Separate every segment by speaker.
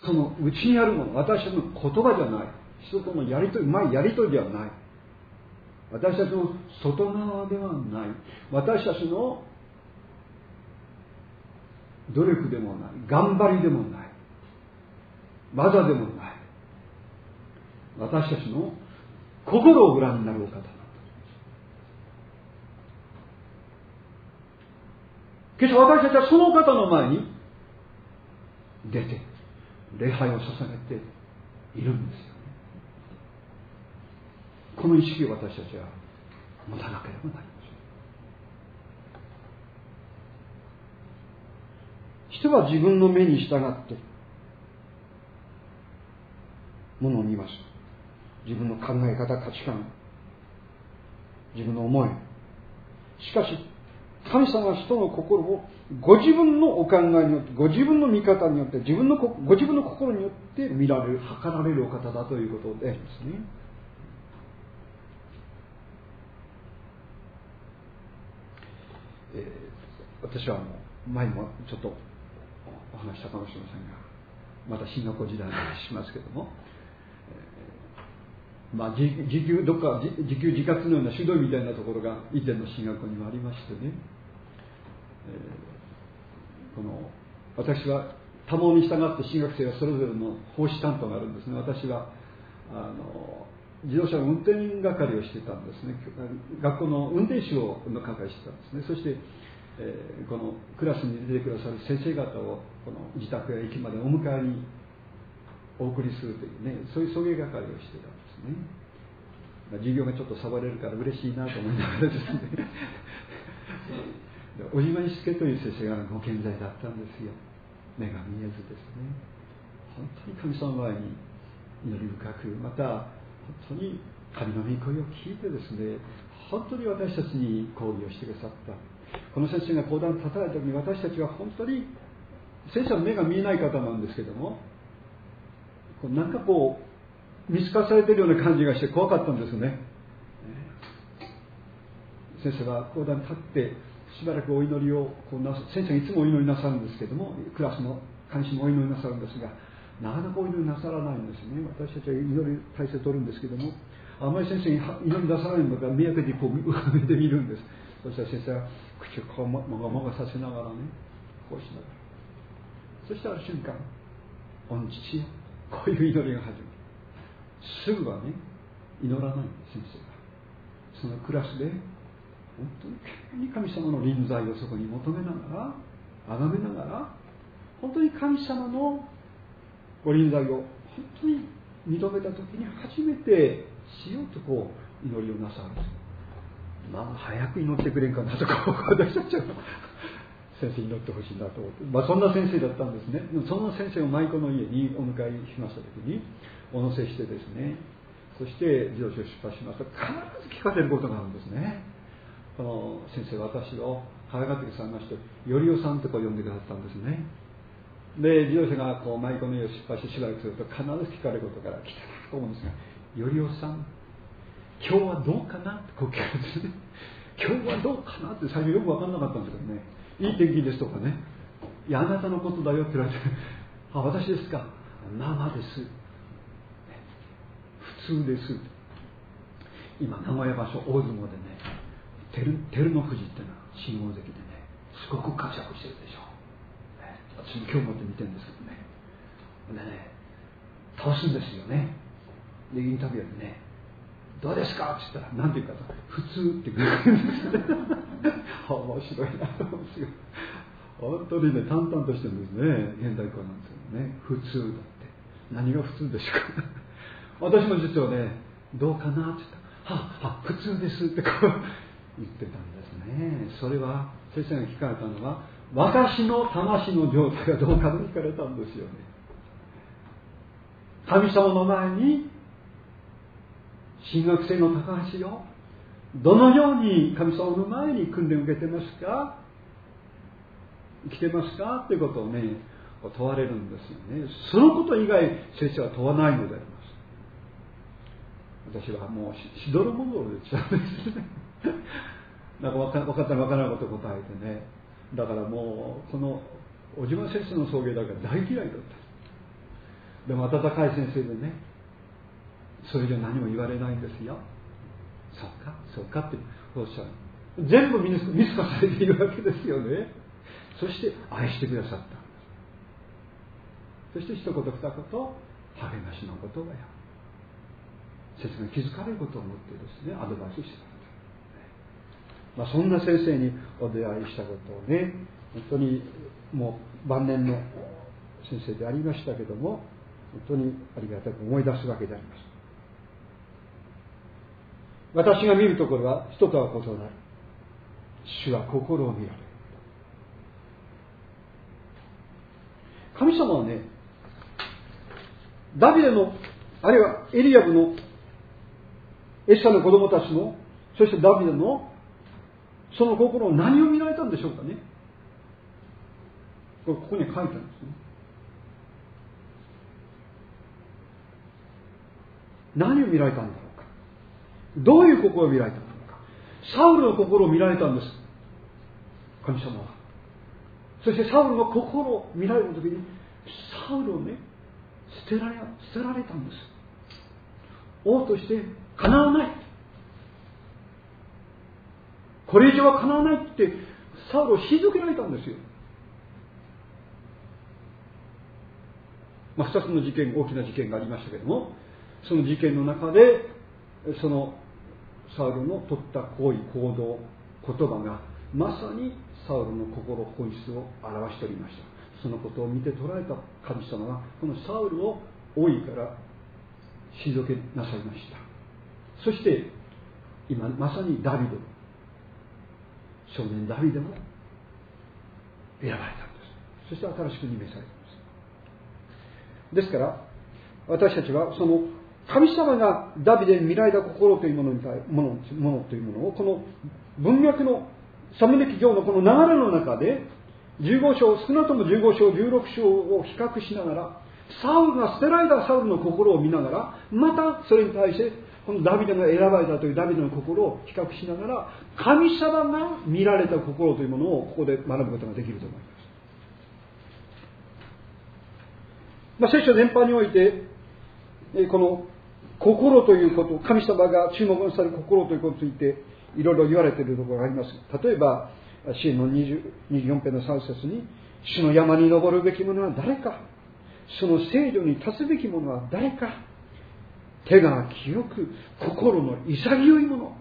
Speaker 1: その内にあるもの、私たちの言葉じゃない、人とのやりとり、うまいやりとりではない、私たちの外側ではない、私たちの努力でもない、頑張りでもない、技でもない、私たちの心をご覧になるお方なんだ。けど私たちはその方の前に出て礼拝を捧げているんですよね。この意識を私たちは持たなければなりません。人は自分の目に従ってものを見ます。自分の考え方、価値観、自分の思い。しかし神様は人の心をご自分のお考えによって、ご自分の見方によって、ご自分の心によって見られる、測られるお方だということでですね。私は前もちょっとお話したかもしれませんが、また新学校時代の話しますけども、自給自活のような指導みたいなところが以前の進学校にもありましてね、私は多忙に従って進学生はそれぞれの奉仕担当があるんですね。私は自動車の運転係をしてたんですね。学校の運転手の係をしてたんですね。そして、このクラスに出てくださる先生方をこの自宅や駅までお迎えにお送りするというね、そういう送迎係をしてたんですね。授業がちょっとサボれるから嬉しいなと思いながらですね小島一介という先生がご健在だったんですよ。目が見えずですね、本当に神様の前に祈り深く、また本当に神の御声を聞いてですね、本当に私たちに講義をしてくださった。この先生が講談を立たれた時に、私たちは本当に先生は目が見えない方なんですけども、なんか見透かされているような感じがして怖かったんですね。先生は講談に立ってしばらくお祈りを先生がいつもお祈りなさるんですけども、クラスの監視もお祈りなさるんですが、なかなかお祈りなさらないんですね。私たちは祈り体制を取るんですけども、あまり先生に祈り出さないのか目当てに上で見るんです。そしたら先生は口をもがもがさせながらね、こうしながら、そしたら瞬間、御父よ、こういう祈りが始まる。すぐはね、祈らない先生が、そのクラスで本当に神様の臨在をそこに求めながら、崇めながら、本当に神様のご臨在を本当に認めた時に初めてしようと祈りをなさる。早く祈ってくれんかなと私たちは先生に祈ってほしいなと思って、そんな先生だったんですね。その先生を舞妓の家にお迎えしました時にお乗せしてですね、そして自動車を出発しますと、必ず聞かれることがあるんですね。この先生は私を可愛がってくださいまして、よりおさんと呼んでくださったんですね。で、自動車が舞妓の家を出発してしばらくすると、必ず聞かれることから来たなと思うんですが、よりおさん、今日はどうかなって聞かれるんですね。今日はどうかなって最初よく分からなかったんですけどね、いい天気ですとかね、いやあなたのことだよって言われて、あ、私ですか、生です、普通です。今名古屋場所大相撲でね、照ノ富士っていうのは新大関でね、すごく活躍してるでしょ。私も今日もって見てるんですけどね。でね、倒すんですよね。で、インタビューでね、どうですかって言ったら、なんて言うかと、普通って言うんですね。面白いなと思うんですよ。本当にね、淡々としてるんですね。現代語なんですよね。普通だって。何が普通でしょうか。私も実はね、どうかなって言ったら、普通ですって言ってたんですね。それは先生が聞かれたのは、私の魂の状態がどうかと聞かれたんですよね。神様の前に、新学生の高橋よ、どのように神様の前に訓練を受けてますか、生きてますかっていうことをね、問われるんですよね。そのこと以外先生は問わないのであります。私はもうしどろもどろで言っちゃうんですね。なんか分かったら分からないことを答えてね。だからもうこの小島先生の送迎だから大嫌いだった。 でも温かい先生でね、それじゃ何も言われないんですよ。そうかそうかっておっしゃる。全部見透かされているわけですよね。そして愛してくださった。そして一言二言励ましの言葉や先生が気づかれることを思ってですね、アドバイスしてくれた。そんな先生にお出会いしたことをね、本当にもう晩年の先生でありましたけども、本当にありがたく思い出すわけであります。私が見るところは人とは異なる。主は心を見られる。神様はね、ダビデの、あるいはエリアブの、エッサの子供たちの、そしてダビデのその心を何を見られたんでしょうかね。ここに書いてあるんですね。何を見られたんだろうか。どういう心を見られたのか。サウルの心を見られたんです、神様は。そしてサウルの心を見られたときに、サウルをね、捨てられたんです。王としてかなわない、これ以上はかなわないってサウルを退けられたんですよ。2つの事件、大きな事件がありましたけれども、その事件の中でそのサウルの取った行為、行動、言葉がまさにサウルの心本質を表しておりました。そのことを見て捉えた神様はこのサウルを王位から退けなさいました。そして今まさにダビデ、少年ダビデも選ばれたんです。そして新しく任命されたんです。ですから私たちはその神様がダビデに見られた心というものというものをこの文脈のサムネ記上のこの流れの中で15章、少なくとも15章16章を比較しながら、サウルが捨てられたサウルの心を見ながら、またそれに対してこのダビデが選ばれたというダビデの心を比較しながら、神様が見られた心というものをここで学ぶことができると思います。聖書全般においてこの心ということ、神様が注目される心ということについていろいろ言われているところがあります。例えば詩の24編の3節に、主の山に登るべき者は誰か、その聖女に立つべき者は誰か、手が清く心の潔い者、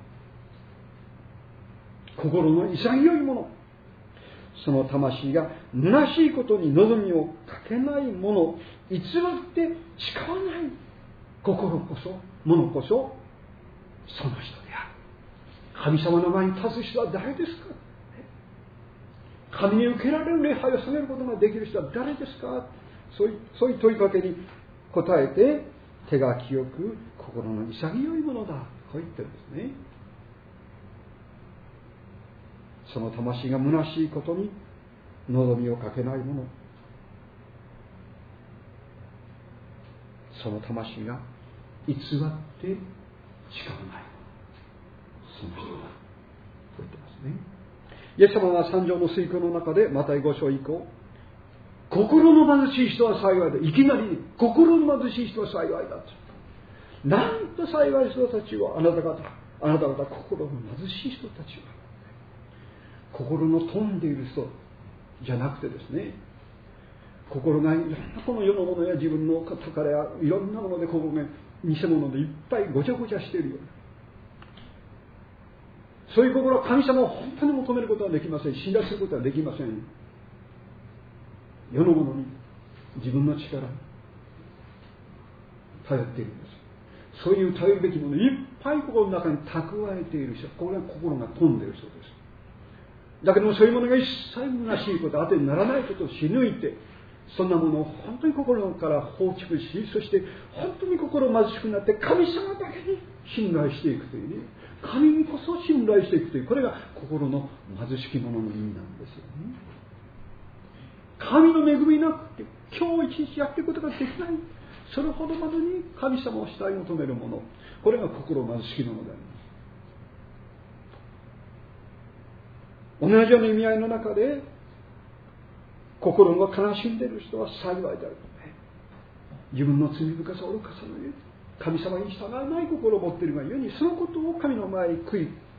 Speaker 1: 心の潔い者、その魂が虚しいことに望みをかけない者、偽って誓わない心こそ、者こそその人である。神様の前に立つ人は誰ですか。神に受けられる礼拝を捧げることができる人は誰ですか。そういう問いかけに答えて、手が清く心の潔いものだ、こう言ってるんですね。その魂が虚しいことに望みをかけないもの、その魂が偽って誓わない、その人だ、こう言ってますね。イエス様は三条の水訓の中でマタイ5章以降、心の貧しい人は幸いだ、いきなり心の貧しい人は幸いだと、なんと幸い人たちはあなた方心の貧しい人たちは、心の富んでいる人じゃなくてですね、心がいろんなこの世のものや自分の宝やいろんなもので心が偽物でいっぱいごちゃごちゃしているような、そういう心は神様を本当に求めることはできません。信頼することはできません。世のものに自分の力に頼っているんです。そういう頼るべきものをいっぱい心の中に蓄えている人、これは心が富んでいる人です。だけどもそういうものが一切虚しいこと、当てにならないことをし抜いて、そんなものを本当に心から放逐し、そして本当に心貧しくなって神様だけに信頼していくというね、神にこそ信頼していくという、これが心の貧しき者の意味なんですよね。神の恵みなくて今日一日やっていくことができない、それほどまでに神様を慕い求める者、これが心貧しき者であります。同じような意味合いの中で、心が悲しんでいる人は幸いである。 自分の罪深さ、愚かさのゆえ、神様に従わない心を持っているがゆえに、そのことを神の前に悔い